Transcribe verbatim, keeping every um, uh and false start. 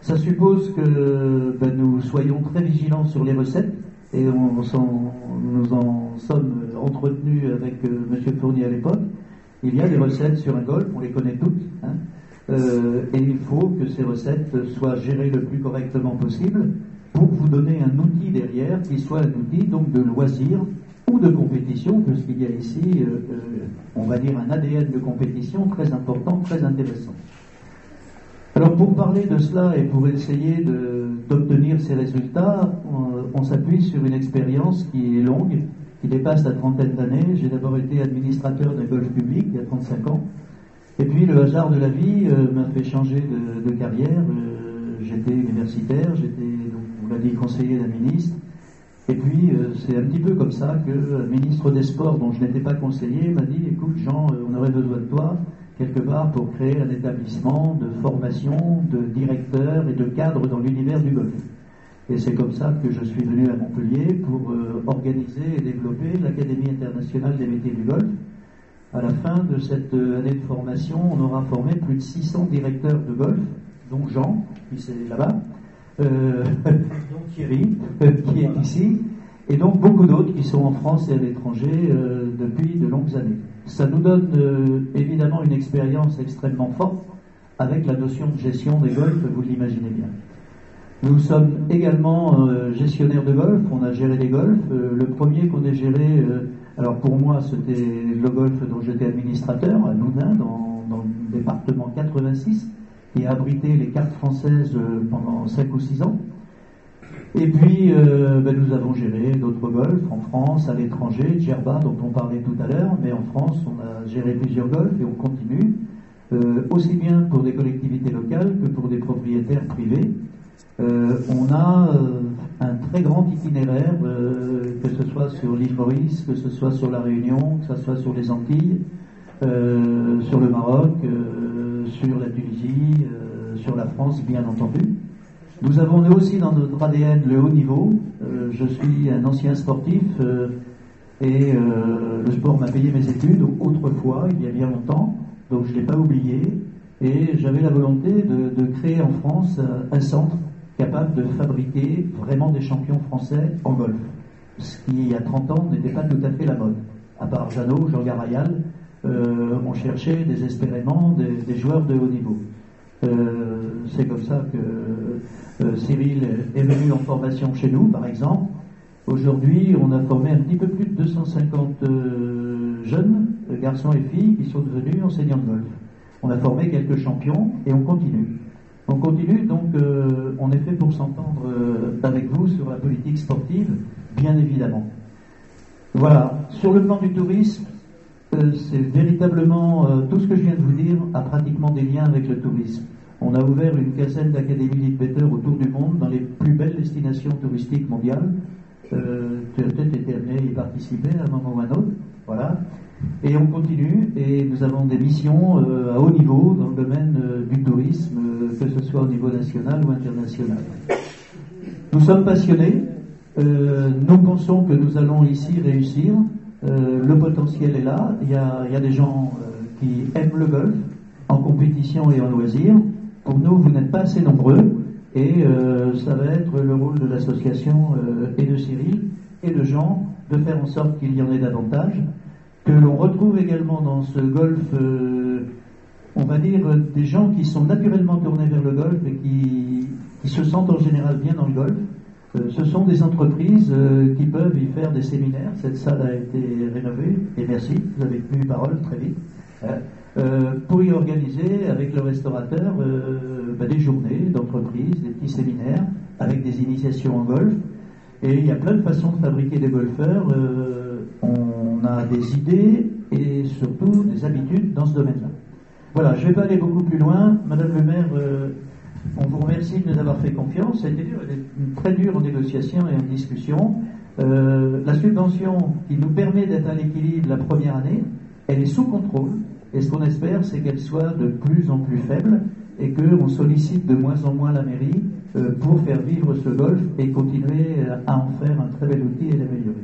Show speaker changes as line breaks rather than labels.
Ça suppose que ben, nous soyons très vigilants sur les recettes, et on, on nous en sommes entretenus avec euh, M. Fournier à l'époque. Il y a des recettes sur un golf, on les connaît toutes, hein, euh, et il faut que ces recettes soient gérées le plus correctement possible pour vous donner un outil derrière qui soit un outil donc de loisir ou de compétition, puisqu'il y a ici, euh, euh, on va dire, un A D N de compétition très important, très intéressant. Alors pour parler de cela et pour essayer de, d'obtenir ces résultats, on, on s'appuie sur une expérience qui est longue, qui dépasse la trentaine d'années. J'ai d'abord été administrateur d'un golf public il y a trente-cinq ans, et puis le hasard de la vie euh, m'a fait changer de, de carrière. Euh, j'étais universitaire, j'étais, donc, on l'a dit, conseiller d'un ministre, et puis euh, c'est un petit peu comme ça que le ministre des Sports, dont je n'étais pas conseiller, m'a dit: écoute Jean, euh, on aurait besoin de toi quelque part pour créer un établissement de formation de directeurs et de cadres dans l'univers du golf. Et c'est comme ça que je suis venu à Montpellier pour euh, organiser et développer l'Académie internationale des métiers du golf. À la fin de cette euh, année de formation, on aura formé plus de six cents directeurs de golf, dont Jean, qui c'est là-bas, euh, dont Thierry, euh, qui est ici, et donc beaucoup d'autres qui sont en France et à l'étranger euh, depuis de longues années. Ça nous donne euh, évidemment une expérience extrêmement forte avec la notion de gestion des golfs, vous l'imaginez bien. Nous sommes également euh, gestionnaires de golf, on a géré des golfs. Euh, le premier qu'on ait géré, euh, alors pour moi c'était le golf dont j'étais administrateur, à Loudun, dans, dans le département quatre-vingt-six, qui a abrité les cartes françaises euh, pendant cinq ou six ans. Et puis, euh, ben, nous avons géré d'autres golfs en France, à l'étranger, Djerba, dont on parlait tout à l'heure, mais en France, on a géré plusieurs golfs et on continue, euh, aussi bien pour des collectivités locales que pour des propriétaires privés. Euh, on a euh, un très grand itinéraire, euh, que ce soit sur l'île Maurice, que ce soit sur la Réunion, que ce soit sur les Antilles, euh, sur le Maroc, euh, sur la Tunisie, euh, sur la France, bien entendu. Nous avons nous aussi dans notre A D N le haut niveau. Euh, je suis un ancien sportif euh, et euh, le sport m'a payé mes études autrefois, il y a bien longtemps, donc je ne l'ai pas oublié. Et j'avais la volonté de, de créer en France un centre capable de fabriquer vraiment des champions français en golf. Ce qui, il y a trente ans, n'était pas tout à fait la mode. À part Jeannot, Jean Garayal, euh, on cherchait désespérément des, des joueurs de haut niveau. Euh, c'est comme ça que euh, Cyril est venu en formation chez nous, par exemple. Aujourd'hui, on a formé un petit peu plus de deux cent cinquante euh, jeunes, garçons et filles, qui sont devenus enseignants de golf. On a formé quelques champions et on continue. On continue, donc euh, on est fait pour s'entendre euh, avec vous sur la politique sportive, bien évidemment. Voilà, sur le plan du tourisme, euh, c'est véritablement, euh, tout ce que je viens de vous dire a pratiquement des liens avec le tourisme. On a ouvert une quinzaine d'académies Leadbetter autour du monde, dans les plus belles destinations touristiques mondiales. Euh, tu as peut-être été amené à y participer à un moment ou à un autre. Voilà. Et on continue, et nous avons des missions euh, à haut niveau dans le domaine euh, du tourisme, euh, que ce soit au niveau national ou international. Nous sommes passionnés, euh, nous pensons que nous allons ici réussir, euh, le potentiel est là, il y a, il y a des gens euh, qui aiment le golf, en compétition et en loisir. Pour nous, vous n'êtes pas assez nombreux, et euh, ça va être le rôle de l'association euh, et de Cyril et de Jean de faire en sorte qu'il y en ait davantage, que l'on retrouve également dans ce golf, euh, on va dire, des gens qui sont naturellement tournés vers le golf et qui, qui se sentent en général bien dans le golf. Euh, ce sont des entreprises euh, qui peuvent y faire des séminaires. Cette salle a été rénovée, et merci, vous avez tenu parole très vite, hein, euh, pour y organiser avec le restaurateur euh, bah, des journées d'entreprise, des petits séminaires avec des initiations en golf. Et il y a plein de façons de fabriquer des golfeurs. Euh, on a des idées et surtout des habitudes dans ce domaine-là. Voilà, je ne vais pas aller beaucoup plus loin. Madame le maire, euh, on vous remercie de nous avoir fait confiance. Ça a été dur, très dur en négociation et en discussion. Euh, la subvention qui nous permet d'être à l'équilibre la première année, elle est sous contrôle. Et ce qu'on espère, c'est qu'elle soit de plus en plus faible et qu'on sollicite de moins en moins la mairie euh, pour faire vivre ce golf et continuer à en faire un très bel outil et l'améliorer.